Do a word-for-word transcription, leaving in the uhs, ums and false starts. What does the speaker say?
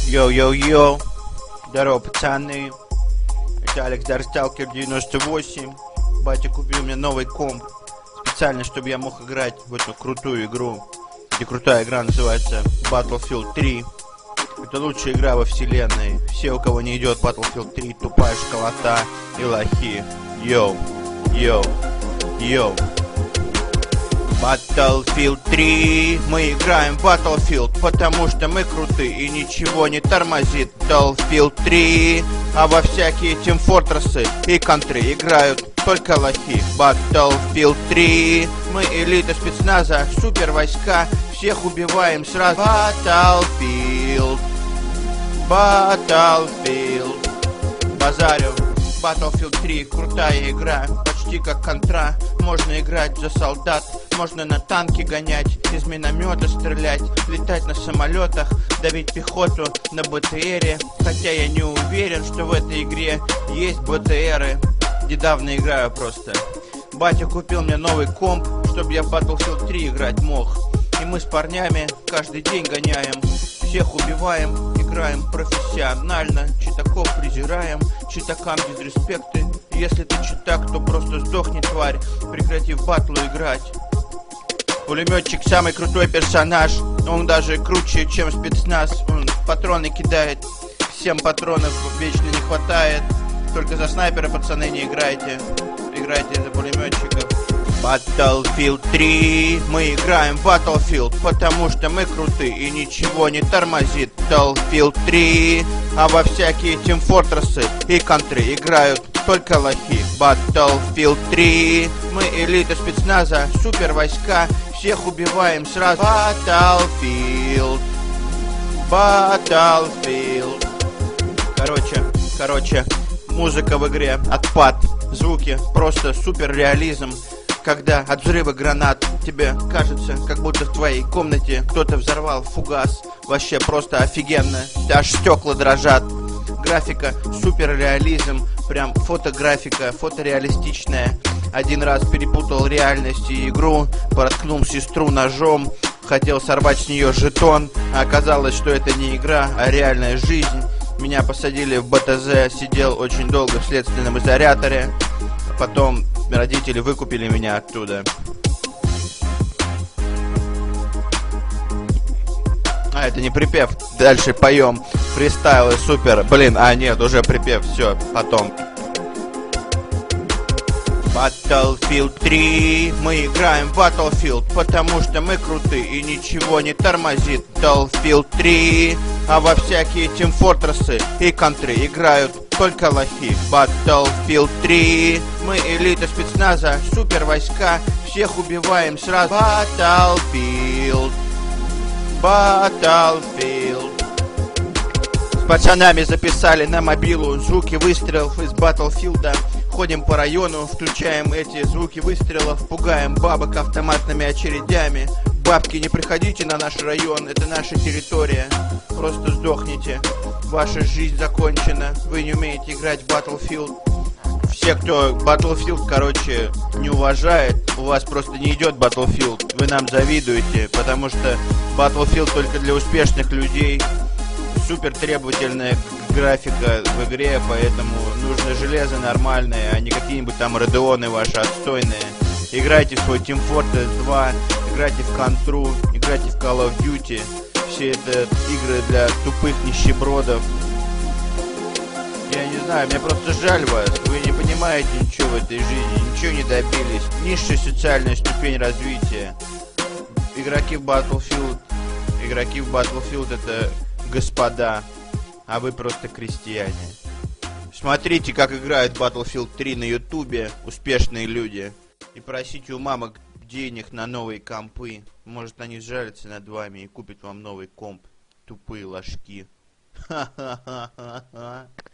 Йоу-йоу-йоу. Здорово, пацаны. Это Алекс Дарсталкер девяносто восемь. Батя купил мне новый комп. Специально, чтобы я мог играть в эту крутую игру. Где крутая игра называется Battlefield три. Это лучшая игра во вселенной. Все, у кого не идет Battlefield три, тупая школота и лохи. Йоу, йоу, йоу. Battlefield три, мы играем в Battlefield, потому что мы крутые и ничего не тормозит. Battlefield три, а во всякие Team Fortress и контры играют только лохи. Battlefield три, мы элита спецназа, супер войска, всех убиваем сразу. Battlefield, Battlefield, базарю. Battlefield три, крутая игра, почти как контра. Можно играть за солдат, можно на танки гонять, из миномета стрелять, летать на самолетах, давить пехоту на БТРе. Хотя я не уверен, что в этой игре есть БТРы. Недавно играю просто. Батя купил мне новый комп, чтобы я в Battlefield три играть мог. И мы с парнями каждый день гоняем, всех убиваем, играем профессионально, читаков презираем, читакам без респекты. Если ты читак, то просто сдохни, тварь, прекрати в батлу играть. Пулеметчик самый крутой персонаж, он даже круче, чем спецназ. Он патроны кидает, всем патронов вечно не хватает. Только за снайпера, пацаны, не играйте, играйте за пулеметчиков. Battlefield три, мы играем в Battlefield, потому что мы крутые и ничего не тормозит. Battlefield три, а во всякие Team Fortress и контры играют только лохи. Battlefield три, мы элита спецназа, супер войска, всех убиваем сразу. Battlefield, Battlefield. Короче, короче, музыка в игре отпад, звуки просто супер реализм. Когда от взрыва гранат тебе кажется, как будто в твоей комнате кто-то взорвал фугас. Вообще просто офигенно, аж стекла дрожат. Графика супер реализм, прям фотографика, фотореалистичная. Один раз перепутал реальность и игру, проткнул сестру ножом, хотел сорвать с нее жетон, а оказалось, что это не игра, а реальная жизнь. Меня посадили в БТЗ, сидел очень долго в следственном изоляторе. Потом родители выкупили меня оттуда. А, это не припев. Дальше поем. Фристайлы супер. Блин, а нет, уже припев. Все, потом. Battlefield три, мы играем в Battlefield, потому что мы крутые и ничего не тормозит. Battlefield три, а во всякие Team Fortress и контры играют только лохи. Battlefield три, мы элита спецназа, супер войска, всех убиваем сразу. Battlefield, Battlefield. С пацанами записали на мобилу звуки выстрелов из Battlefield. Ходим по району, включаем эти звуки выстрелов, пугаем бабок автоматными очередями. Бабки, не приходите на наш район, это наша территория. Просто сдохните. Ваша жизнь закончена. Вы не умеете играть в Battlefield. Все, кто Battlefield, короче, не уважает, у вас просто не идет Battlefield. Вы нам завидуете, потому что Battlefield только для успешных людей. Супер требовательная графика в игре, поэтому нужно железо нормальное, а не какие-нибудь там Radeon ваши отстойные. Играйте в свой Team Fortress два, играйте в Контру, играйте в Call of Duty. Все это игры для тупых нищебродов. Я не знаю, мне просто жаль вас. Вы не понимаете ничего в этой жизни, ничего не добились. Низшая социальная ступень развития. Игроки в Battlefield, игроки в Battlefield это господа, а вы просто крестьяне. Смотрите, как играют Battlefield три на ютубе успешные люди. И просите у мамок денег на новые компы. Может, они сжалятся над вами и купят вам новый комп. Тупые ложки. Ха-ха-ха-ха-ха.